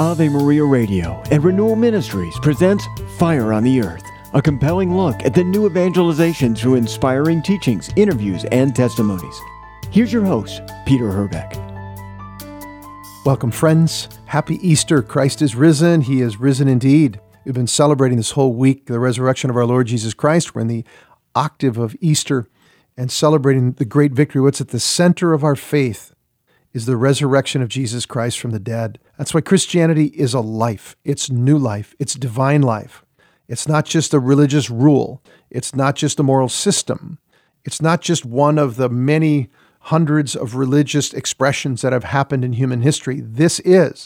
Ave Maria Radio and Renewal Ministries presents Fire on the Earth, a compelling look at the new evangelization through inspiring teachings, interviews, and testimonies. Here's your host, Peter Herbeck. Welcome, friends. Happy Easter. Christ is risen. He is risen indeed. We've been celebrating this whole week the resurrection of our Lord Jesus Christ. We're in the octave of Easter and celebrating the great victory. What's at the center of our faith is the resurrection of Jesus Christ from the dead. That's why Christianity is a life. It's new life. It's divine life. It's not just a religious rule. It's not just a moral system. It's not just one of the many hundreds of religious expressions that have happened in human history. This is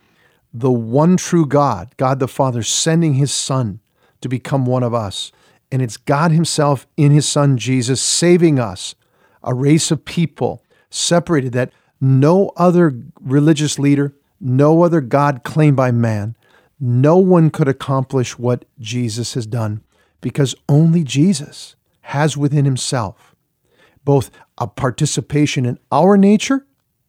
the one true God, God the Father, sending His Son to become one of us. And it's God Himself in His Son Jesus saving us, a race of people separated that no other religious leader, no other God claimed by man, no one could accomplish what Jesus has done, because only Jesus has within Himself both a participation in our nature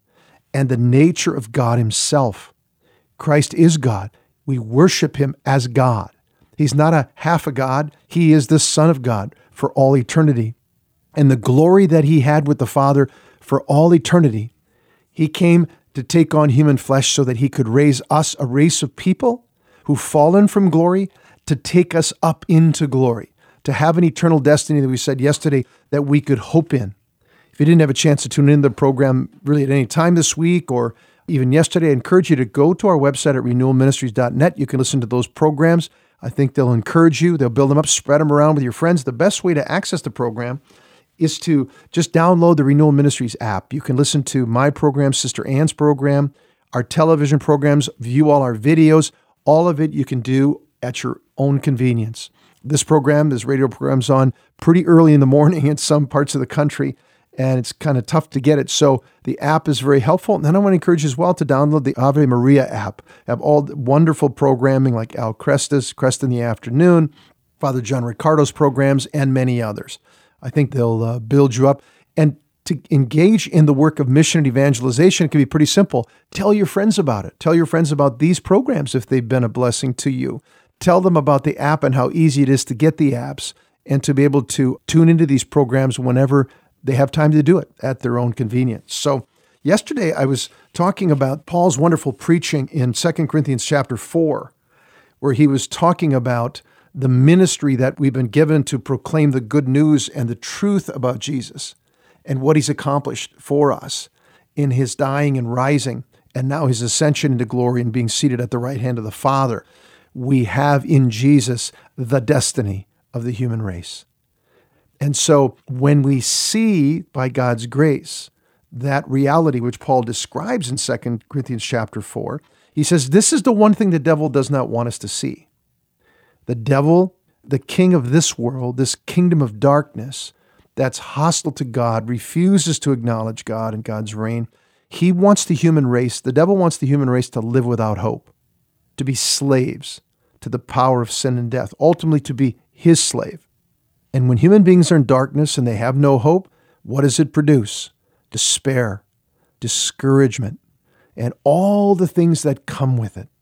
and the nature of God Himself. Christ is God. We worship Him as God. He's not a half a God. He is the Son of God for all eternity. And the glory that He had with the Father for all eternity, He came to take on human flesh so that He could raise us, a race of people who've fallen from glory, to take us up into glory, to have an eternal destiny that we said yesterday that we could hope in. If you didn't have a chance to tune in to the program really at any time this week or even yesterday, I encourage you to go to our website at renewalministries.net. You can listen to those programs. I think they'll encourage you. They'll build them up, spread them around with your friends. The best way to access the program is to just download the Renewal Ministries app. You can listen to my program, Sister Ann's program, our television programs, view all our videos. All of it you can do at your own convenience. This radio program's on pretty early in the morning in some parts of the country, and it's kind of tough to get it. So the app is very helpful. And then I want to encourage you as well to download the Ave Maria app. Have all the wonderful programming like Al Crestas, Crest in the Afternoon, Father John Riccardo's programs, and many others. I think they'll build you up. And to engage in the work of mission and evangelization, it can be pretty simple. Tell your friends about it. Tell your friends about these programs if they've been a blessing to you. Tell them about the app and how easy it is to get the apps and to be able to tune into these programs whenever they have time to do it at their own convenience. So yesterday I was talking about Paul's wonderful preaching in 2 Corinthians chapter 4, where he was talking about the ministry that we've been given to proclaim the good news and the truth about Jesus and what He's accomplished for us in His dying and rising, and now His ascension into glory and being seated at the right hand of the Father. We have in Jesus the destiny of the human race. And so when we see, by God's grace, that reality which Paul describes in 2 Corinthians chapter 4, he says, this is the one thing the devil does not want us to see. The devil, the king of this world, this kingdom of darkness that's hostile to God, refuses to acknowledge God and God's reign. He wants the human race, the devil wants the human race to live without hope, to be slaves to the power of sin and death, ultimately to be his slave. And when human beings are in darkness and they have no hope, what does it produce? Despair, discouragement, and all the things that come with it.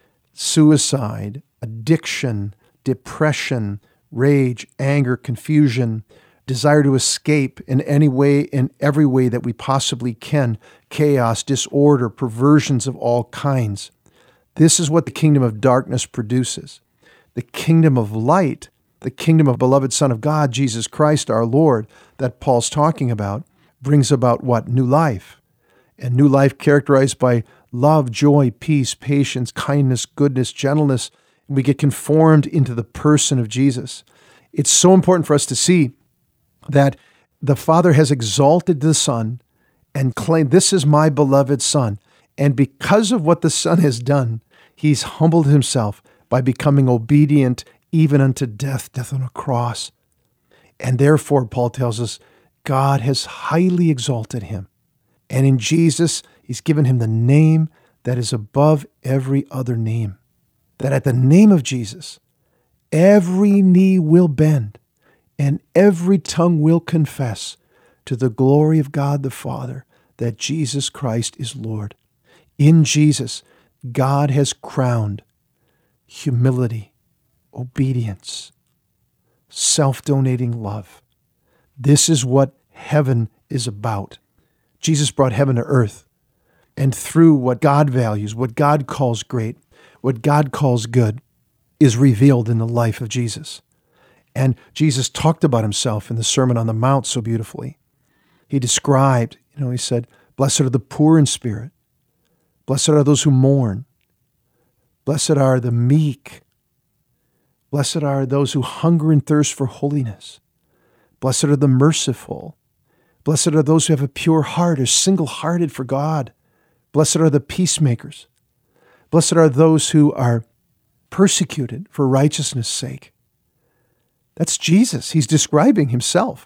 Suicide, addiction, depression, rage, anger, confusion, desire to escape in any way, in every way that we possibly can, chaos, disorder, perversions of all kinds. This is what the kingdom of darkness produces. The kingdom of light, the kingdom of beloved Son of God, Jesus Christ our Lord, that Paul's talking about, brings about what? New life. And new life characterized by love, joy, peace, patience, kindness, goodness, gentleness. We get conformed into the person of Jesus. It's so important for us to see that the Father has exalted the Son and claimed, this is my beloved Son. And because of what the Son has done, He's humbled Himself by becoming obedient even unto death, death on a cross. And therefore, Paul tells us, God has highly exalted Him. And in Jesus, He's given Him the name that is above every other name. That at the name of Jesus, every knee will bend and every tongue will confess to the glory of God the Father that Jesus Christ is Lord. In Jesus, God has crowned humility, obedience, self-donating love. This is what heaven is about. Jesus brought heaven to earth. And through what God values, what God calls great, what God calls good, is revealed in the life of Jesus. And Jesus talked about himself in the Sermon on the Mount so beautifully. He described, he said, "Blessed are the poor in spirit. Blessed are those who mourn. Blessed are the meek. Blessed are those who hunger and thirst for holiness. Blessed are the merciful. Blessed are those who have a pure heart, are single-hearted for God. Blessed are the peacemakers. Blessed are those who are persecuted for righteousness' sake." That's Jesus. He's describing himself.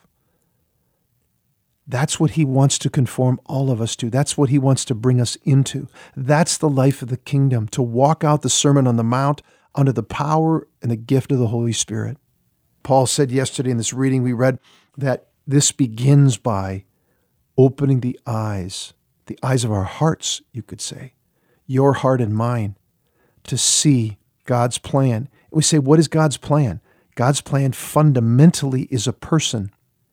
That's what he wants to conform all of us to. That's what he wants to bring us into. That's the life of the kingdom, to walk out the Sermon on the Mount under the power and the gift of the Holy Spirit. Paul said yesterday in this reading we read that this begins by opening the eyes of our hearts, you could say, your heart and mine, to see God's plan. And we say, what is God's plan? God's plan fundamentally is a person.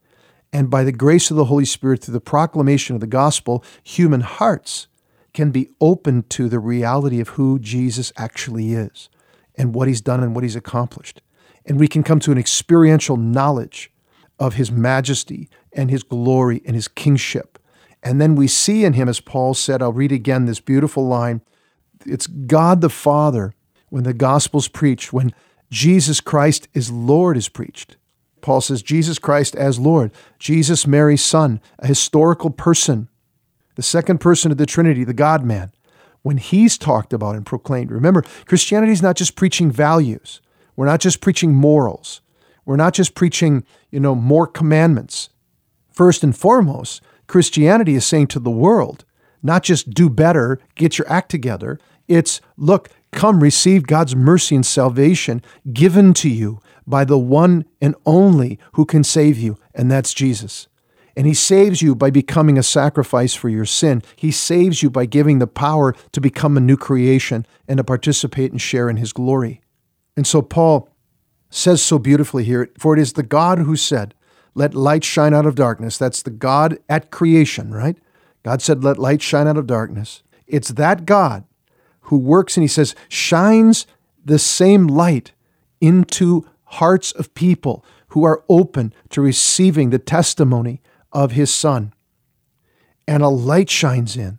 And by the grace of the Holy Spirit, through the proclamation of the gospel, human hearts can be opened to the reality of who Jesus actually is and what he's done and what he's accomplished. And we can come to an experiential knowledge of his majesty and his glory and his kingship. And then we see in him, as Paul said, I'll read again this beautiful line, it's God the Father, when the gospel's preached, when Jesus Christ is Lord is preached. Paul says, Jesus Christ as Lord, Jesus, Mary's son, a historical person, the second person of the Trinity, the God-man. When he's talked about and proclaimed, remember, Christianity is not just preaching values. We're not just preaching morals. We're not just preaching, more commandments. First and foremost, Christianity is saying to the world, not just do better, get your act together. It's, look, come receive God's mercy and salvation given to you by the one and only who can save you, and that's Jesus. And he saves you by becoming a sacrifice for your sin. He saves you by giving the power to become a new creation and to participate and share in his glory. And so Paul says so beautifully here, for it is the God who said, let light shine out of darkness. That's the God at creation, right? God said, let light shine out of darkness. It's that God who works, and he says, shines the same light into hearts of people who are open to receiving the testimony of his Son. And a light shines in,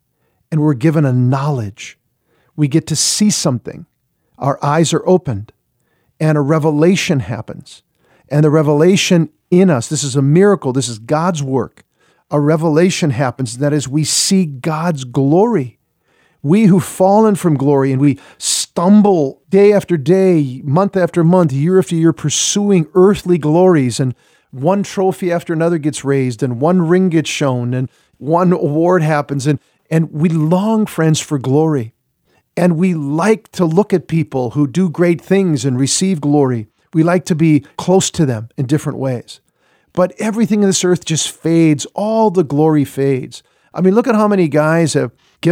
and we're given a knowledge. We get to see something. Our eyes are opened, and a revelation happens. And the revelation in us, this is a miracle, this is God's work. A revelation happens, that is, we see God's glory. We who've fallen from glory and we stumble day after day, month after month, year after year, pursuing earthly glories, and one trophy after another gets raised, and one ring gets shown, and one award happens, and we long, friends, for glory. And we like to look at people who do great things and receive glory. We like to be close to them in different ways. But everything in this earth just fades. All the glory fades. I mean, look at how many guys have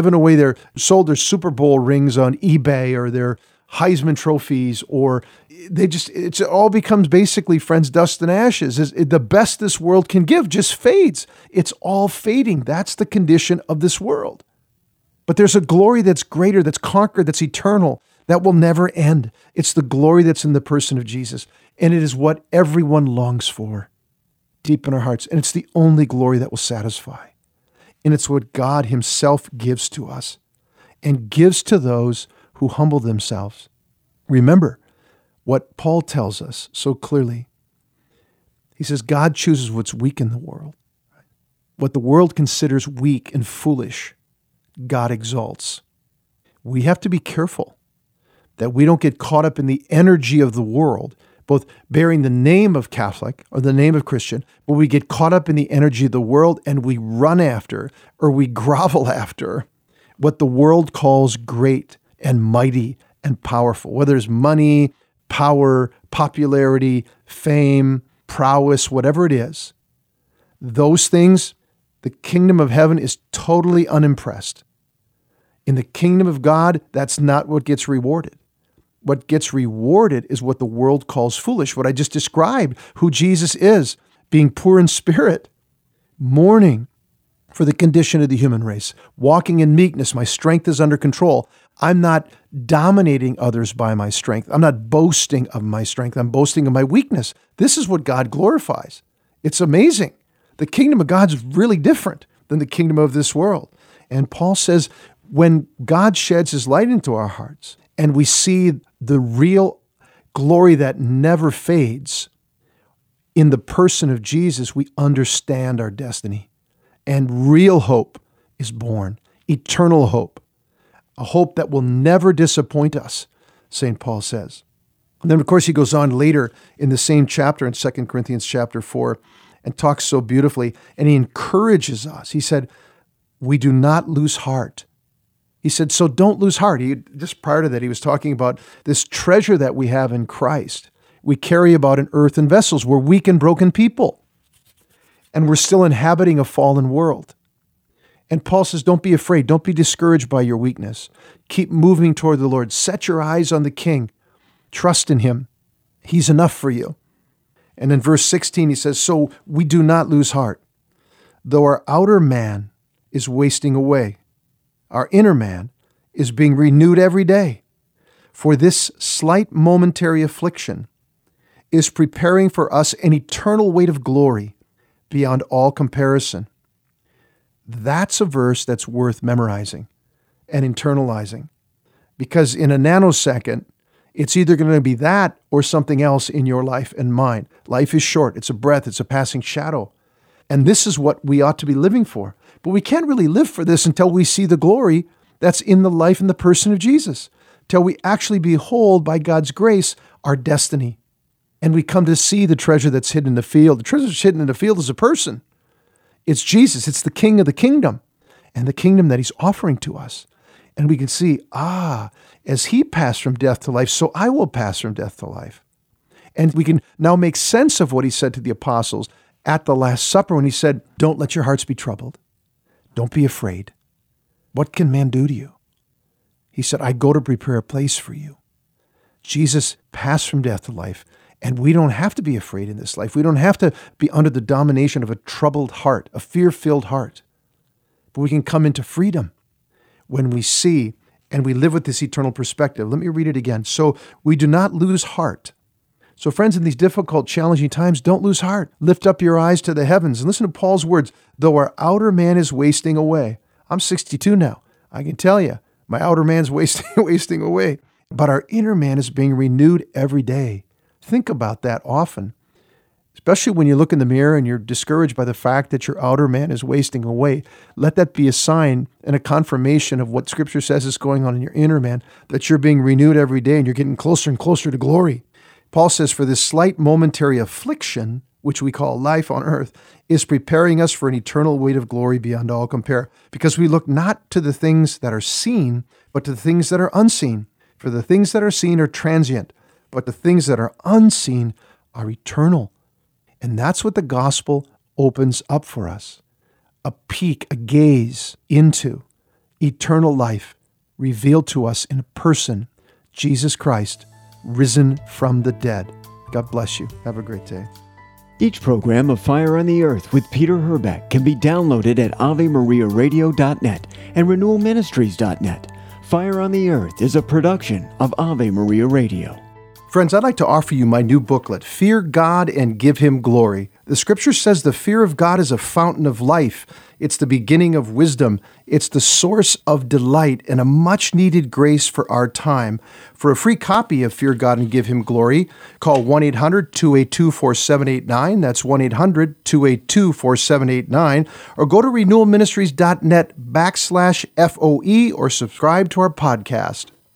sold their Super Bowl rings on eBay, or their Heisman trophies, or it all becomes basically, friends, dust and ashes. The best this world can give just fades. It's all fading. That's the condition of this world. But there's a glory that's greater, that's conquered, that's eternal, that will never end. It's the glory that's in the person of Jesus. And it is what everyone longs for deep in our hearts. And it's the only glory that will satisfy. And it's what God himself gives to us, and gives to those who humble themselves. Remember what Paul tells us so clearly. He says, God chooses what's weak in the world. What the world considers weak and foolish, God exalts. We have to be careful that we don't get caught up in the energy of the world, both bearing the name of Catholic or the name of Christian, but we get caught up in the energy of the world, and we run after, or we grovel after, what the world calls great and mighty and powerful, whether it's money, power, popularity, fame, prowess, whatever it is. Those things, the kingdom of heaven is totally unimpressed. In the kingdom of God, that's not what gets rewarded. What gets rewarded is what the world calls foolish, what I just described, who Jesus is, being poor in spirit, mourning for the condition of the human race, walking in meekness. My strength is under control. I'm not dominating others by my strength. I'm not boasting of my strength. I'm boasting of my weakness. This is what God glorifies. It's amazing. The kingdom of God's really different than the kingdom of this world. And Paul says, when God sheds his light into our hearts and we see the real glory that never fades in the person of Jesus, we understand our destiny. And real hope is born, eternal hope, a hope that will never disappoint us, St. Paul says. And then, of course, he goes on later in the same chapter in 2 Corinthians chapter 4 and talks so beautifully, and he encourages us. He said, we do not lose heart. He said, so don't lose heart. Just prior to that, he was talking about this treasure that we have in Christ. We carry about in earthen vessels. We're weak and broken people, and we're still inhabiting a fallen world. And Paul says, don't be afraid. Don't be discouraged by your weakness. Keep moving toward the Lord. Set your eyes on the King. Trust in him. He's enough for you. And in verse 16, he says, so we do not lose heart. Though our outer man is wasting away, our inner man is being renewed every day. For this slight momentary affliction is preparing for us an eternal weight of glory beyond all comparison. That's a verse that's worth memorizing and internalizing, because in a nanosecond, it's either going to be that or something else in your life and mine. Life is short. It's a breath. It's a passing shadow. And this is what we ought to be living for. But we can't really live for this until we see the glory that's in the life and the person of Jesus, till we actually behold by God's grace our destiny. And we come to see the treasure that's hidden in the field. The treasure that's hidden in the field is a person. It's Jesus. It's the King of the kingdom and the kingdom that he's offering to us. And we can see, as he passed from death to life, so I will pass from death to life. And we can now make sense of what he said to the apostles at the Last Supper when he said, don't let your hearts be troubled. Don't be afraid. What can man do to you? He said, I go to prepare a place for you. Jesus passed from death to life, and we don't have to be afraid in this life. We don't have to be under the domination of a troubled heart, a fear-filled heart. But we can come into freedom when we see and we live with this eternal perspective. Let me read it again. So we do not lose heart. So friends, in these difficult, challenging times, don't lose heart. Lift up your eyes to the heavens and listen to Paul's words. Though our outer man is wasting away. I'm 62 now. I can tell you, my outer man's wasting away. But our inner man is being renewed every day. Think about that often, especially when you look in the mirror and you're discouraged by the fact that your outer man is wasting away. Let that be a sign and a confirmation of what Scripture says is going on in your inner man, that you're being renewed every day and you're getting closer and closer to glory. Paul says, for this slight momentary affliction, which we call life on earth, is preparing us for an eternal weight of glory beyond all compare, because we look not to the things that are seen, but to the things that are unseen. For the things that are seen are transient, but the things that are unseen are eternal. And that's what the gospel opens up for us. A peek, a gaze into eternal life revealed to us in a person, Jesus Christ, risen from the dead. God bless you. Have a great day. Each program of Fire on the Earth with Peter Herbeck can be downloaded at AveMariaRadio.net and RenewalMinistries.net. Fire on the Earth is a production of Ave Maria Radio. Friends, I'd like to offer you my new booklet, Fear God and Give Him Glory. The Scripture says the fear of God is a fountain of life. It's the beginning of wisdom. It's the source of delight and a much-needed grace for our time. For a free copy of Fear God and Give Him Glory, call 1-800-282-4789. That's 1-800-282-4789. Or go to renewalministries.net /FOE or subscribe to our podcast.